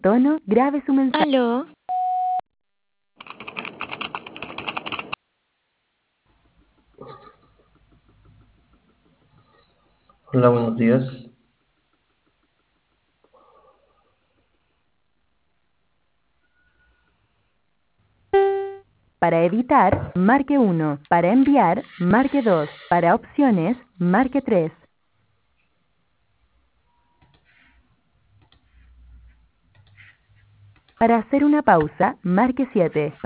tono, grabe su mensaje. Aló, Hola, buenos días. Para editar, marque 1. Para enviar, marque 2. Para opciones, marque 3. Para hacer una pausa, marque 7.